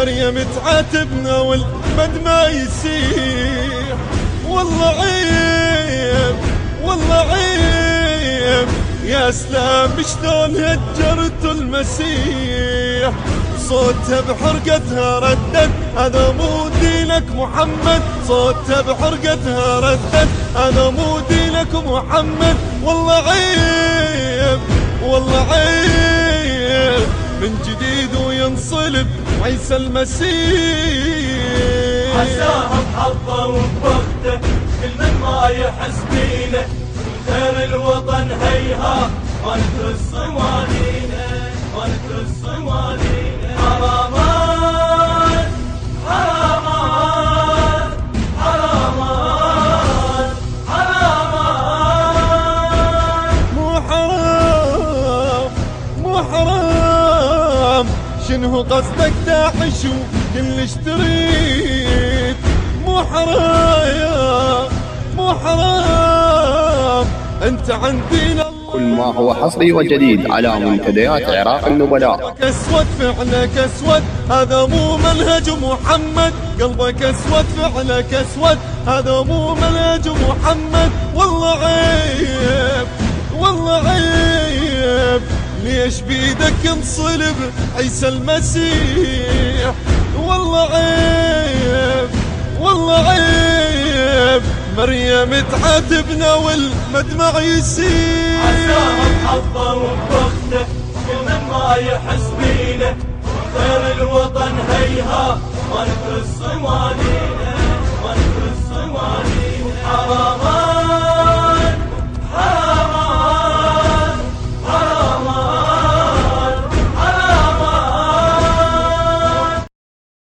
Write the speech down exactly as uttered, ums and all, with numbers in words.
مريم تعاتبنا والمدمع يسيح. والله عيب والله عيب يا سلام شلون هجرتوا المسيح. صوتها بحرقتها ردت هذا مو دينك محمد. صوتها بحرقتها ردت هذا مو دينك محمد. والله عيب والله عيب من جديد وينصلب عيسى المسيح. عساهم حظه وبخته كل من ما يحس بينه خير الوطن هيها ما نترس صوالينا ما نترس صوالينا. حرامات حرامات حرامات حرامات. مو حرام مو حرام شنو قصدك داعش وكلش تريد. مو حرام مو حرام انت عندنا. كل ما هو حصري وجديد على منتديات عراق النبلاء. قلبك اسود فعلك اسود هذا مو منهج محمد. قلبك اسود فعلك اسود هذا مو منهج محمد. والله عيب والله عيب ليش بيدك انصلب عيسى المسيح. والله عيب والله عيب مريم تعاتبنا والمدمع يسيل. عساهم حظه وبخته كل من ما يحس بينه خير الوطن هيها ما نترس صوالينا.